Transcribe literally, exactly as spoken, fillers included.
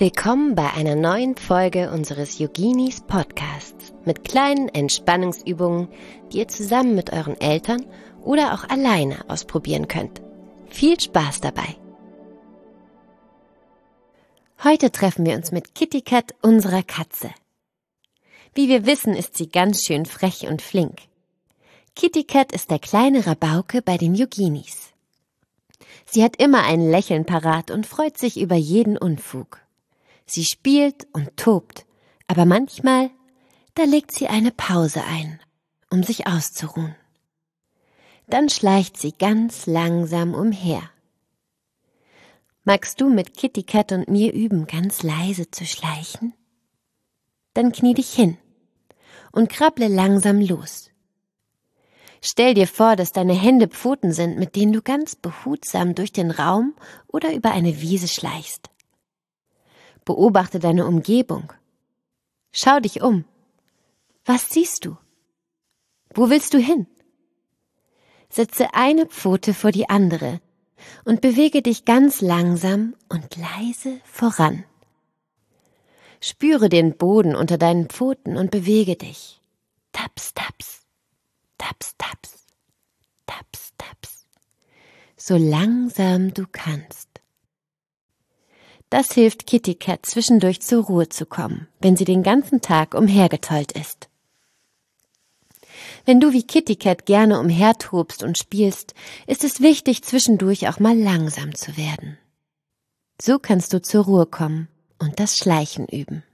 Willkommen bei einer neuen Folge unseres Yoginis Podcasts mit kleinen Entspannungsübungen, die ihr zusammen mit euren Eltern oder auch alleine ausprobieren könnt. Viel Spaß dabei! Heute treffen wir uns mit Kitty Cat, unserer Katze. Wie wir wissen, ist sie ganz schön frech und flink. Kitty Cat ist der kleine Rabauke bei den Yoginis. Sie hat immer ein Lächeln parat und freut sich über jeden Unfug. Sie spielt und tobt, aber manchmal, da legt sie eine Pause ein, um sich auszuruhen. Dann schleicht sie ganz langsam umher. Magst du mit Kitty Cat und mir üben, ganz leise zu schleichen? Dann knie dich hin und krabble langsam los. Stell dir vor, dass deine Hände Pfoten sind, mit denen du ganz behutsam durch den Raum oder über eine Wiese schleichst. Beobachte deine Umgebung. Schau dich um. Was siehst du? Wo willst du hin? Setze eine Pfote vor die andere und bewege dich ganz langsam und leise voran. Spüre den Boden unter deinen Pfoten und bewege dich. Taps, taps. Taps, taps, taps, taps, so langsam du kannst. Das hilft Kitty Cat, zwischendurch zur Ruhe zu kommen, wenn sie den ganzen Tag umhergetollt ist. Wenn du wie Kitty Cat gerne umhertobst und spielst, ist es wichtig, zwischendurch auch mal langsam zu werden. So kannst du zur Ruhe kommen und das Schleichen üben.